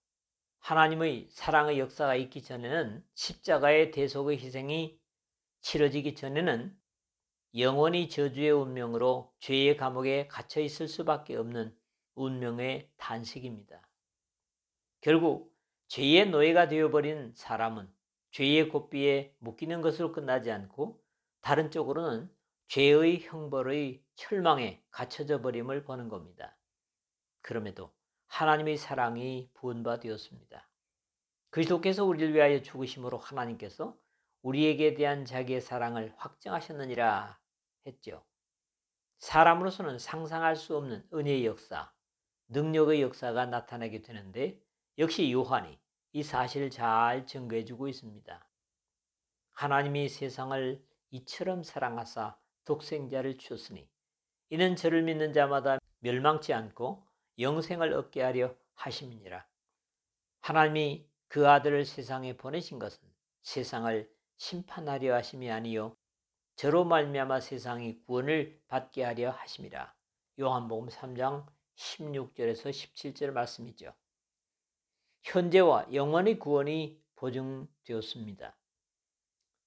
하나님의 사랑의 역사가 있기 전에는 십자가의 대속의 희생이 치러지기 전에는 영원히 저주의 운명으로 죄의 감옥에 갇혀 있을 수밖에 없는 운명의 탄식입니다. 결국 죄의 노예가 되어버린 사람은 죄의 고삐에 묶이는 것으로 끝나지 않고 다른 쪽으로는 죄의 형벌의 철망에 갇혀져 버림을 보는 겁니다. 그럼에도 하나님의 사랑이 부은 바 되었습니다. 그리스도께서 우리를 위하여 죽으심으로 하나님께서 우리에게 대한 자기의 사랑을 확증하셨느니라 했죠. 사람으로서는 상상할 수 없는 은혜의 역사, 능력의 역사가 나타나게 되는데 역시 요한이 이 사실을 잘 증거해주고 있습니다. 하나님이 세상을 이처럼 사랑하사 독생자를 주었으니 이는 저를 믿는 자마다 멸망치 않고 영생을 얻게 하려 하심이니라. 하나님이 그 아들을 세상에 보내신 것은 세상을 심판하려 하심이 아니요 저로 말미암아 세상이 구원을 받게 하려 하심이라. 요한복음 삼 장 십육 절에서 십칠 절 말씀이죠. 현재와 영원의 구원이 보증되었습니다.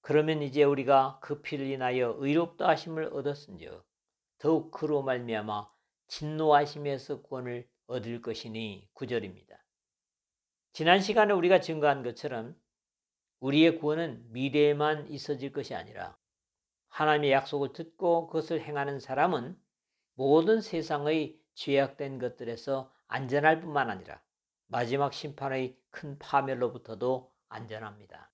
그러면 이제 우리가 그 피를 인하여 의롭다 하심을 얻었은즉 더욱 그로 말미암아 진노하심에서 구원을 얻을 것이니 구 절입니다. 지난 시간에 우리가 증거한 것처럼 우리의 구원은 미래에만 있어질 것이 아니라 하나님의 약속을 듣고 그것을 행하는 사람은 모든 세상의 죄악된 것들에서 안전할 뿐만 아니라 마지막 심판의 큰 파멸로부터도 안전합니다.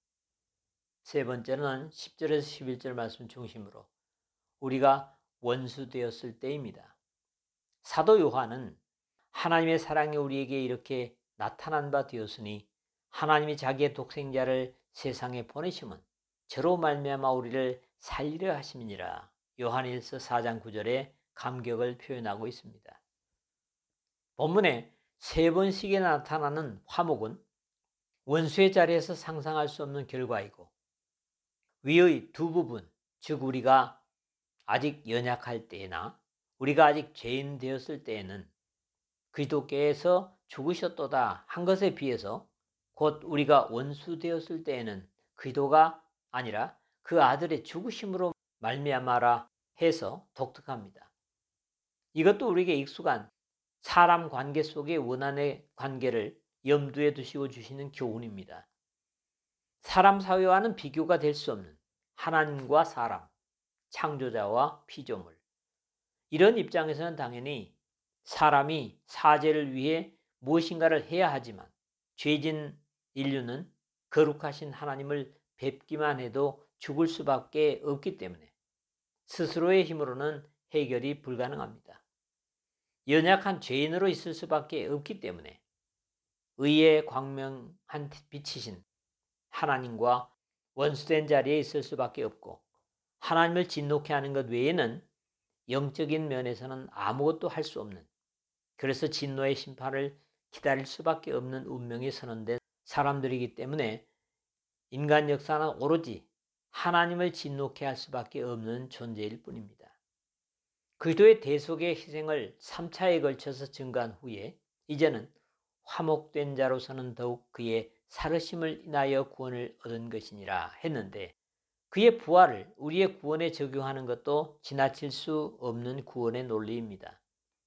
세 번째는 십 절에서 십일 절 말씀 중심으로 우리가 원수 되었을 때입니다. 사도 요한은 하나님의 사랑이 우리에게 이렇게 나타난 바 되었으니 하나님이 자기의 독생자를 세상에 보내심은 저로 말미암아 우리를 살리려 하심이니라. 요한일서 사 장 구 절에 감격을 표현하고 있습니다. 본문에 세 번씩이나 나타나는 화목은 원수의 자리에서 상상할 수 없는 결과이고 위의 두 부분, 즉 우리가 아직 연약할 때나 우리가 아직 죄인 되었을 때에는 그리스도께서 죽으셨도다 한 것에 비해서 곧 우리가 원수 되었을 때에는 그리스도가 아니라 그 아들의 죽으심으로 말미암아라 해서 독특합니다. 이것도 우리에게 익숙한 사람 관계 속의 원한의 관계를 염두에 두시고 주시는 교훈입니다. 사람 사회와는 비교가 될 수 없는 하나님과 사람, 창조자와 피조물. 이런 입장에서는 당연히 사람이 사죄를 위해 무엇인가를 해야 하지만 죄진 인류는 거룩하신 하나님을 뵙기만 해도 죽을 수밖에 없기 때문에 스스로의 힘으로는 해결이 불가능합니다. 연약한 죄인으로 있을 수밖에 없기 때문에 의의 광명한 빛이신 하나님과 원수된 자리에 있을 수밖에 없고 하나님을 진노케 하는 것 외에는 영적인 면에서는 아무것도 할 수 없는, 그래서 진노의 심판을 기다릴 수밖에 없는 운명이 선언된 사람들이기 때문에 인간 역사는 오로지 하나님을 진노케 할 수밖에 없는 존재일 뿐입니다. 그리스도의 대속의 희생을 삼 차에 걸쳐서 증거한 후에 이제는 화목된 자로서는 더욱 그의 살으심을 인하여 구원을 얻은 것이니라 했는데 그의 부활을 우리의 구원에 적용하는 것도 지나칠 수 없는 구원의 논리입니다.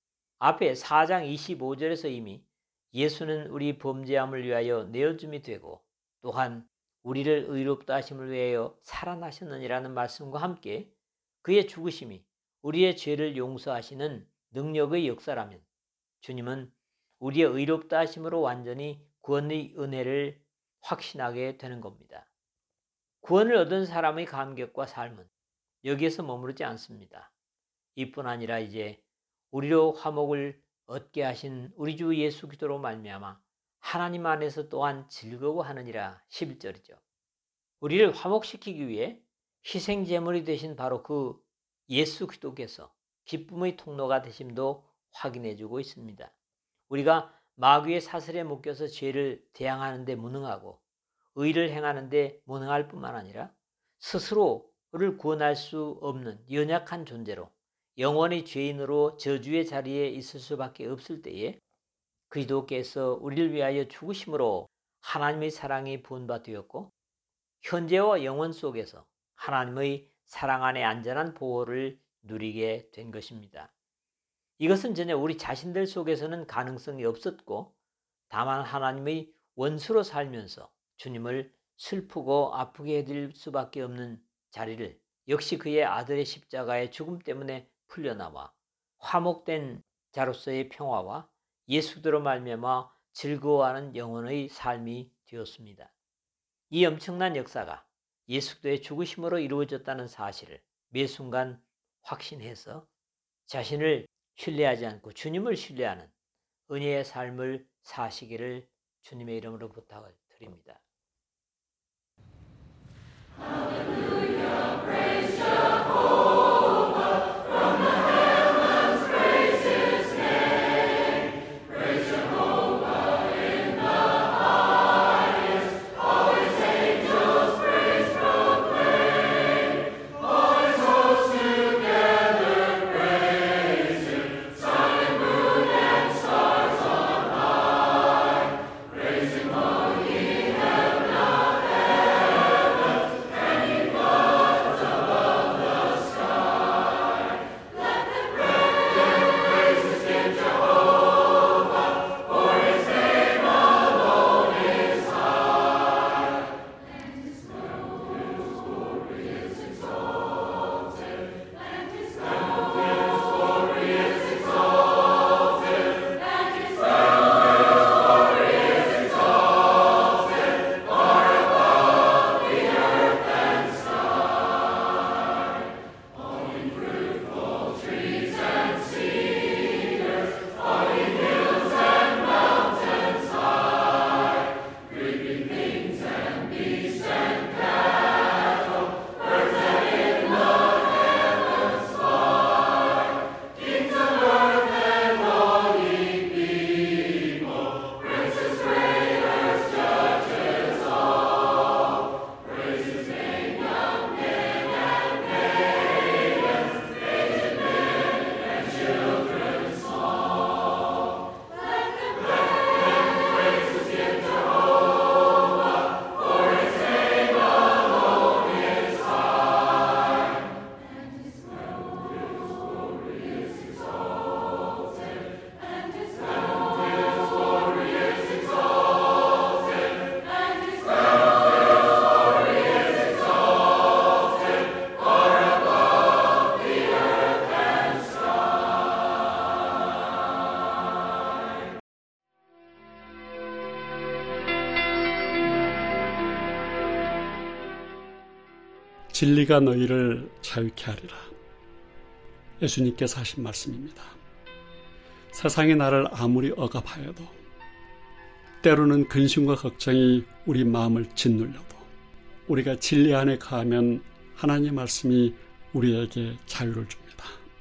앞에 사 장 이십오 절에서 이미 예수는 우리 범죄함을 위하여 내어줌이 되고 또한 우리를 의롭다 하심을 위하여 살아나셨느니라는 말씀과 함께 그의 죽으심이 우리의 죄를 용서하시는 능력의 역사라면 주님은 우리의 의롭다 하심으로 완전히 구원의 은혜를 확신하게 되는 겁니다. 구원을 얻은 사람의 감격과 삶은 여기에서 머무르지 않습니다. 이뿐 아니라 이제 우리로 화목을 얻게 하신 우리 주 예수 그리스도로 말미암아 하나님 안에서 또한 즐거워하느니라 십일 절이죠. 우리를 화목시키기 위해 희생 제물이 되신 바로 그 예수 그리스도께서 기쁨의 통로가 되심도 확인해 주고 있습니다. 우리가 마귀의 사슬에 묶여서 죄를 대항하는 데 무능하고 의를 행하는 데 무능할 뿐만 아니라 스스로를 구원할 수 없는 연약한 존재로 영원히 죄인으로 저주의 자리에 있을 수밖에 없을 때에 그리스도께서 우리를 위하여 죽으심으로 하나님의 사랑이 부은바되었고 현재와 영원 속에서 하나님의 사랑 안에 안전한 보호를 누리게 된 것입니다. 이것은 전혀 우리 자신들 속에서는 가능성이 없었고 다만 하나님의 원수로 살면서 주님을 슬프고 아프게 해드릴 수밖에 없는 자리를 역시 그의 아들의 십자가의 죽음 때문에 풀려나와 화목된 자로서의 평화와 예수대로 말미암아 즐거워하는 영혼의 삶이 되었습니다. 이 엄청난 역사가 예수의 죽으심으로 이루어졌다는 사실을 매 순간 확신해서 자신을 신뢰하지 않고 주님을 신뢰하는 은혜의 삶을 사시기를 주님의 이름으로 부탁을 드립니다. Praise 진리가 너희를 자유케 하리라. 예수님께서 하신 말씀입니다. 세상이 나를 아무리 억압하여도, 때로는 근심과 걱정이 우리 마음을 짓눌려도, 우리가 진리 안에 거하면 하나님의 말씀이 우리에게 자유를 줍니다.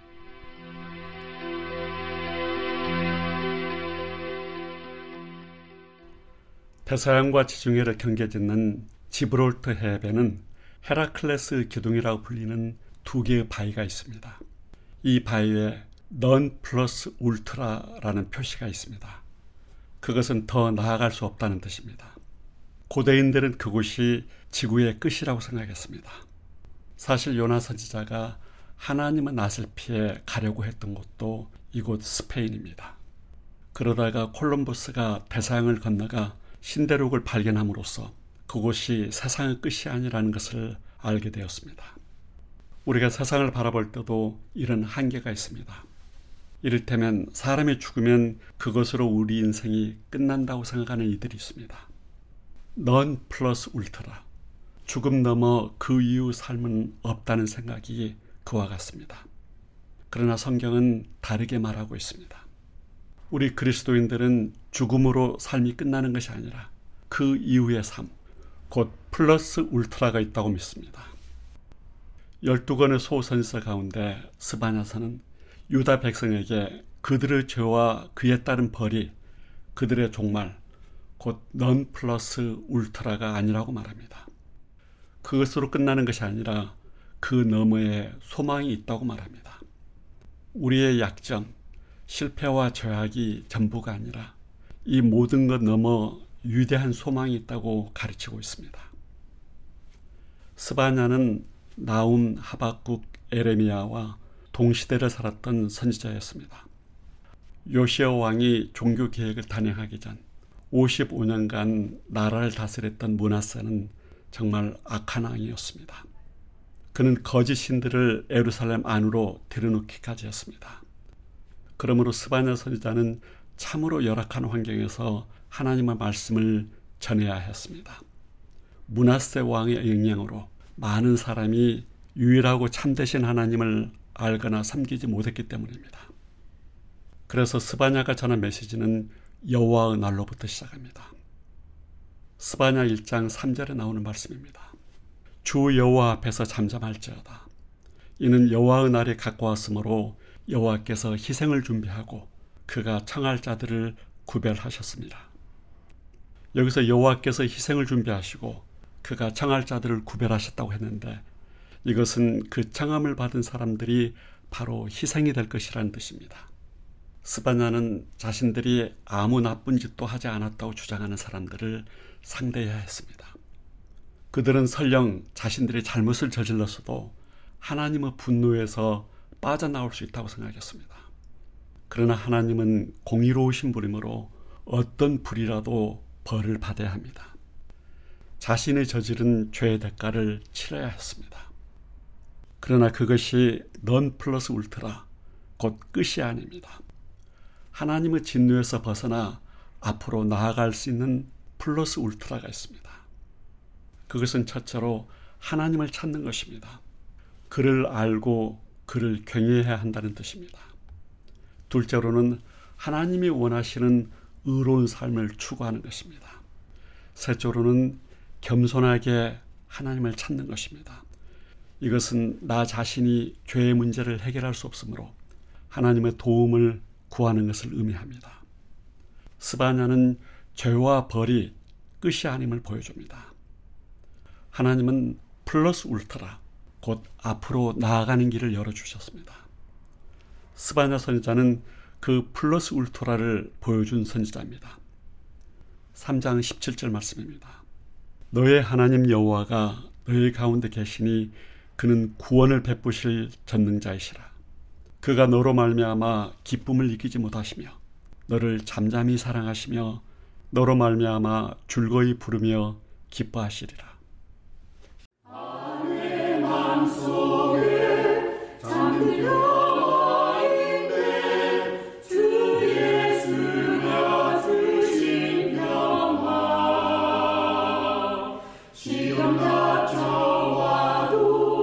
대서양과 지중해를 경계짓는 지브롤터 해변에는 헤라클레스 기둥이라고 불리는 두 개의 바위가 있습니다. 이 바위에 넌 플러스 울트라라는 표시가 있습니다. 그것은 더 나아갈 수 없다는 뜻입니다. 고대인들은 그곳이 지구의 끝이라고 생각했습니다. 사실 요나 선지자가 하나님의 낯을 피해 가려고 했던 곳도 이곳 스페인입니다. 그러다가 콜럼버스가 대서양을 건너가 신대륙을 발견함으로써 그곳이 세상의 끝이 아니라는 것을 알게 되었습니다. 우리가 세상을 바라볼 때도 이런 한계가 있습니다. 이를테면 사람이 죽으면 그것으로 우리 인생이 끝난다고 생각하는 이들이 있습니다. 넌 플러스 울트라, 죽음 넘어 그 이후 삶은 없다는 생각이 그와 같습니다. 그러나 성경은 다르게 말하고 있습니다. 우리 그리스도인들은 죽음으로 삶이 끝나는 것이 아니라 그 이후의 삶, 곧 플러스 울트라가 있다고 믿습니다. 열두 권의 소선서 가운데 스바냐서는 유다 백성에게 그들의 죄와 그에 따른 벌이 그들의 종말, 곧 넌 플러스 울트라가 아니라고 말합니다. 그것으로 끝나는 것이 아니라 그 너머에 소망이 있다고 말합니다. 우리의 약점, 실패와 죄악이 전부가 아니라 이 모든 것 넘어 위대한 소망이 있다고 가르치고 있습니다. 스바냐는 나움, 하박국, 에레미야와 동시대를 살았던 선지자였습니다. 요시야 왕이 종교 계획을 단행하기 전 오십오 년간 나라를 다스렸던 므낫세는 정말 악한 왕이었습니다. 그는 거짓 신들을 예루살렘 안으로 들여놓기까지 했습니다. 그러므로 스바냐 선지자는 참으로 열악한 환경에서 하나님의 말씀을 전해야 했습니다. 므낫세 왕의 영향으로 많은 사람이 유일하고 참되신 하나님을 알거나 섬기지 못했기 때문입니다. 그래서 스바냐가 전한 메시지는 여호와의 날로부터 시작합니다. 스바냐 일 장 삼 절에 나오는 말씀입니다. 주 여호와 앞에서 잠잠할지어다. 이는 여호와의 날이 가까웠으므로 여호와께서 희생을 준비하고 그가 청할 자들을 구별하셨습니다. 여기서 여호와께서 희생을 준비하시고 그가 청할 자들을 구별하셨다고 했는데 이것은 그 청함을 받은 사람들이 바로 희생이 될 것이라는 뜻입니다. 스바냐는 자신들이 아무 나쁜 짓도 하지 않았다고 주장하는 사람들을 상대해야 했습니다. 그들은 설령 자신들이 잘못을 저질렀어도 하나님의 분노에서 빠져나올 수 있다고 생각했습니다. 그러나 하나님은 공의로우신 분이므로 어떤 불이라도 벌을 받아야 합니다. 자신의 저지른 죄의 대가를 치러야 했습니다. 그러나 그것이 넌 플러스 울트라, 곧 끝이 아닙니다. 하나님의 진노에서 벗어나 앞으로 나아갈 수 있는 플러스 울트라가 있습니다. 그것은 첫째로 하나님을 찾는 것입니다. 그를 알고 그를 경외해야 한다는 뜻입니다. 둘째로는 하나님이 원하시는 의로운 삶을 추구하는 것입니다. 셋째로는 겸손하게 하나님을 찾는 것입니다. 이것은 나 자신이 죄의 문제를 해결할 수 없으므로 하나님의 도움을 구하는 것을 의미합니다. 스바냐는 죄와 벌이 끝이 아님을 보여줍니다. 하나님은 플러스 울트라, 곧 앞으로 나아가는 길을 열어주셨습니다. 스바냐 선지자는 그 플러스 울트라를 보여준 선지자입니다. 삼 장 십칠 절 말씀입니다. 너의 하나님 여호와가 너희 가운데 계시니 그는 구원을 베푸실 전능자이시라. 그가 너로 말미암아 기쁨을 이기지 못하시며 너를 잠잠히 사랑하시며 너로 말미암아 즐거이 부르며 기뻐하시리라. 내 맘속에 잠들어 있네 주 예수가 주신 평화 시험 닥쳐와도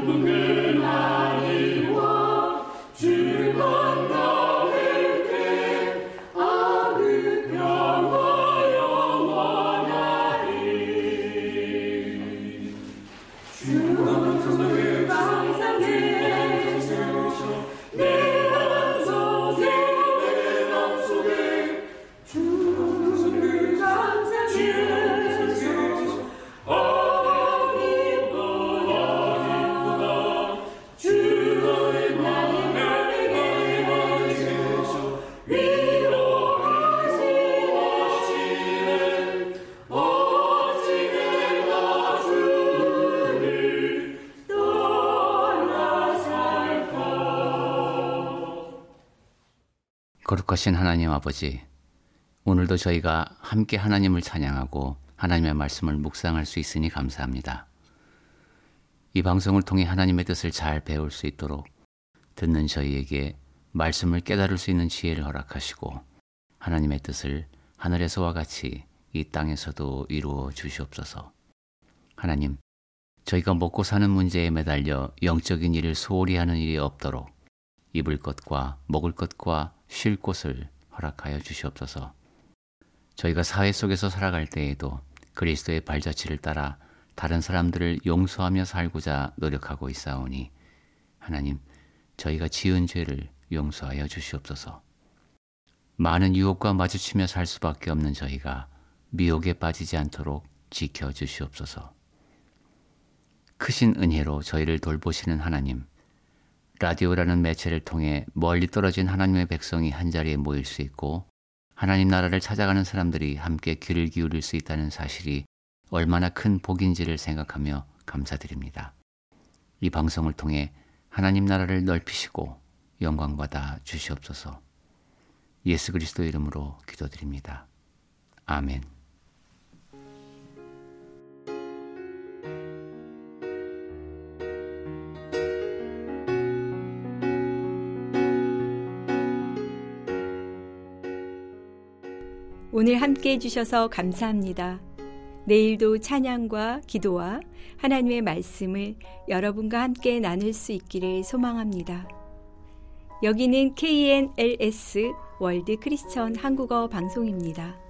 거룩하신 하나님 아버지, 오늘도 저희가 함께 하나님을 찬양하고 하나님의 말씀을 묵상할 수 있으니 감사합니다. 이 방송을 통해 하나님의 뜻을 잘 배울 수 있도록 듣는 저희에게 말씀을 깨달을 수 있는 지혜를 허락하시고 하나님의 뜻을 하늘에서와 같이 이 땅에서도 이루어 주시옵소서. 하나님, 저희가 먹고 사는 문제에 매달려 영적인 일을 소홀히 하는 일이 없도록 입을 것과 먹을 것과 쉴 곳을 허락하여 주시옵소서. 저희가 사회 속에서 살아갈 때에도 그리스도의 발자취를 따라 다른 사람들을 용서하며 살고자 노력하고 있사오니 하나님, 저희가 지은 죄를 용서하여 주시옵소서. 많은 유혹과 마주치며 살 수밖에 없는 저희가 미혹에 빠지지 않도록 지켜주시옵소서. 크신 은혜로 저희를 돌보시는 하나님, 라디오라는 매체를 통해 멀리 떨어진 하나님의 백성이 한자리에 모일 수 있고 하나님 나라를 찾아가는 사람들이 함께 귀를 기울일 수 있다는 사실이 얼마나 큰 복인지를 생각하며 감사드립니다. 이 방송을 통해 하나님 나라를 넓히시고 영광받아 주시옵소서. 예수 그리스도 이름으로 기도드립니다. 아멘. 오늘 함께 해주셔서 감사합니다. 내일도 찬양과 기도와 하나님의 말씀을 여러분과 함께 나눌 수 있기를 소망합니다. 여기는 케이엔엘에스 월드 크리스천 한국어 방송입니다.